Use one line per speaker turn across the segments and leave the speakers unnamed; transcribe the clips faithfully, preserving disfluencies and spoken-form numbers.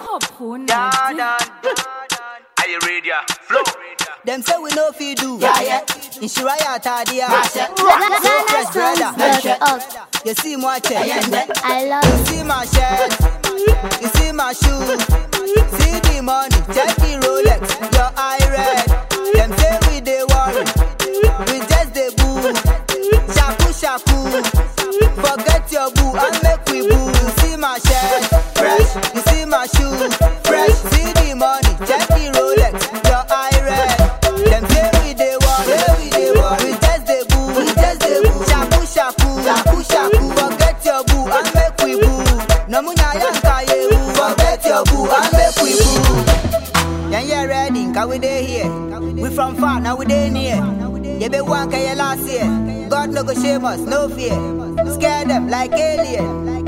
Yeah, done. Are you ready? Flow.
Them say we no fi do. Yeah, yeah. Inshiraya tadia.
Fresh brother.
You see my check.
I love
You see my shirt. You see my shoes. See the money. Check the Rolex. Your eye red. Them say we dey worry. We just dey boo. Shaku shaku. Forget your boo and make we boo. You see my shirt. Fresh. You see my shoes. Fresh. See the money. Check the Rolex. Your eye red. Them say we dey worry. We dey worry. We just dey boo. We just dey boo. Shaku shaku. Shaku shaku. Forget your boo and make we boo. No munya yanka ye boo. Forget your boo and make we boo. Yeah, yeah, ready, cause we dey here. We from far, now we dey near. You be one can you last year. God no go shame us, no fear. Scare them like alien.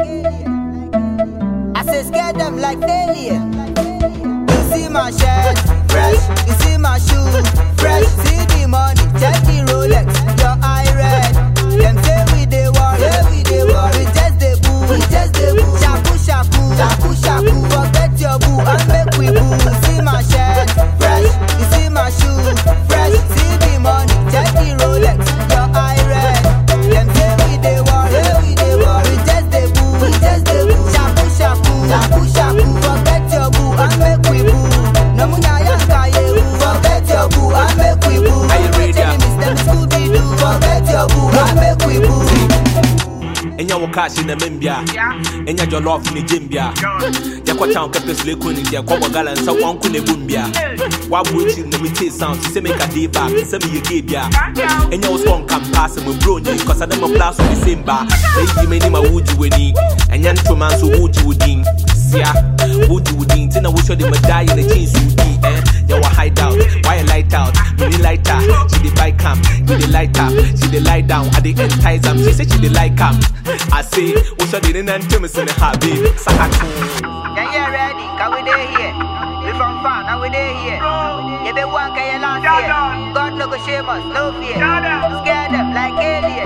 I say scare them like alien. You see my shirt, fresh. You see my shoes, fresh. See the money, check the Rolex. Your eye red. Them say we dey worry, we dey worry. We just dey boo, we just dey boo. Shaku shaku, shaku shaku. Forget your boo and make we boo. You see my shirt, fresh. You see my shoes, fresh. See the money, check the Rolex. Your eye red. Them say we dey worry, we dey worry. We just dey boo, we just dey boo. Shaku shaku, shaku shaku. Forget your boo and make we boo. No munya yanka ye boo. Forget your boo and make we boo.
Are you ready?
Them Scooby Doo. Forget your boo and make we boo.
Enya wakash in the membia, Enya jollof in the jimbia. Yakwa town capes lekun in their cover gala and so one could bumbia. What would you the sound to say make a day back, send me a gabia. Enya was one can pass him with brony, cause I never blast on the same bar. Lady many my wood you would need, and yan two man so wood you would need. Sia, wood you would need, then I wish you did die in the jeans you would eh? You were hide out, why you light out, mini lighter, she did buy camp, you did light up, she did lie down, at the end ties up, she said she did like camp. I say, what's your dinner and Tim's in the habit? Sakatu.
Yeah, yeah, ready, cause we dey here. We from far, now we dey here. You be one can you last year. God no go shame us, no fear. Scare them like alien.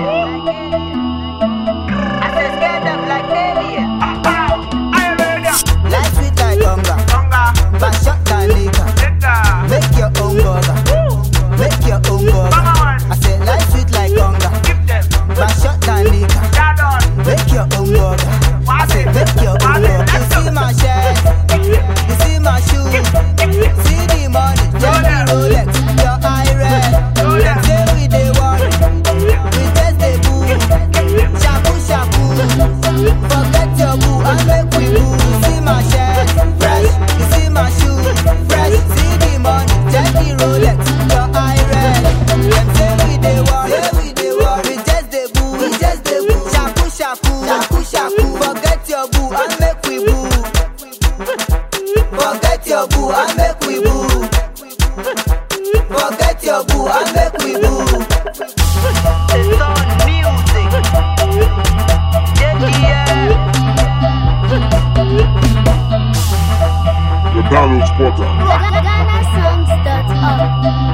I say scare them like alien. Life sweet like hunger, but shot like liquor. Make your own burger, make your own burger. I say life sweet like hunger, but shot like liquor. Make your own burger. I say make your own burger. You see my shirt, you see my shoes, see the money, check the Rolex, your eye red. Them say we dey worry, we just dey boo. Shaku shaku, forget your boo and make we boo. You see my shirt, fresh. You see my shoes, fresh. See the money, check the Rolex, your eye red. Them say we dey worry, we dey worry, we just dey boo, we just dey boo. Shaku shaku, shaku shaku, forget your boo and make we boo. Forget your boo and make we boo. Forget your boo and make we boo. It's on music. Yeah,
The Download Spotter.
Ghana songs dot org.